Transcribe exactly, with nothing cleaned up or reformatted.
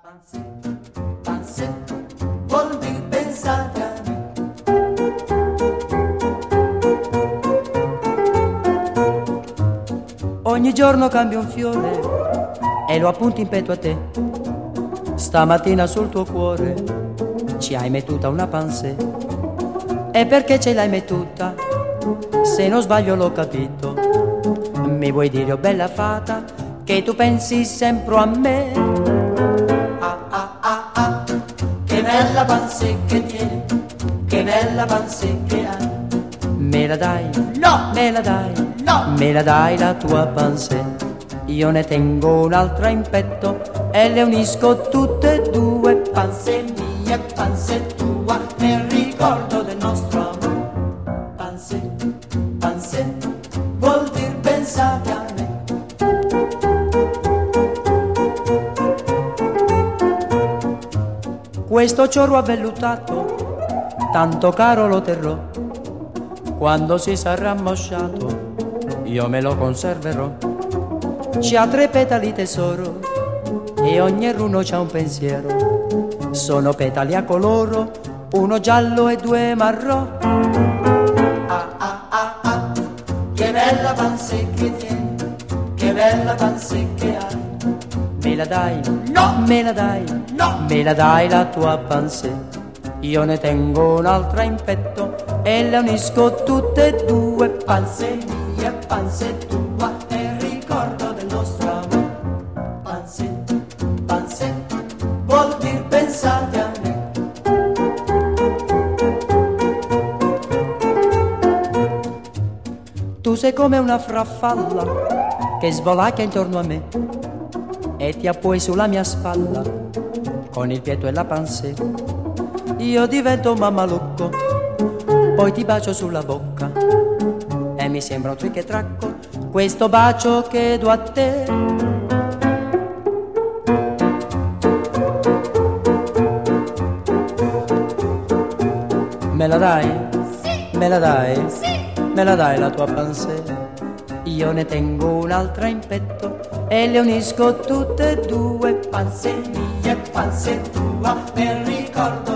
Panse, panse, vuol dire pensate a me. Ogni giorno cambio un fiore e lo appunto in petto a te. Stamattina sul tuo cuore ci hai mettuta una pansè. E perché ce l'hai mettuta? Se non sbaglio l'ho capito. Mi vuoi dire, oh bella fata, che tu pensi sempre a me? Ah ah ah ah, che bella pansè che tieni, che bella pansè che hai. Me la dai? No! Me la dai? No! Me la dai la tua pansè? Io ne tengo un'altra in petto e le unisco tutte e due. Pansè mia e pansè tua, nel ricordo del nostro amore. Pansè, pansè, vuol dir pensate a me. Questo ciorro avvellutato, tanto caro lo terrò. Quando si sarà ammosciato, io me lo conserverò. C'ha tre petali tesoro e ogni runo c'ha un pensiero. Sono petali a coloro, uno giallo e due marrò. Ah ah ah ah, che bella pansè che tieni, che bella pansè che hai. Me la dai? No! Me la dai? No! Me la dai la tua pansè? Io ne tengo un'altra in petto e le unisco tutte e due. Pansè mia e pansè tua, nel ricordo del nostro amore. Pansè, pansè, vuol dir pensate a me. Tu sei come una farfalla che svolacchia intorno a me e ti appoi sulla mia spalla con il pietto e la pansè. Io divento un mammalucco, poi ti bacio sulla bocca e mi sembra un trick e tracco questo bacio che do a te. Me la dai? Sì. Me la dai? Sì. Me la dai la tua pansè? Io ne tengo un'altra in petto e le unisco tutte e due. Pansè mia e pansè tua, nel ricordo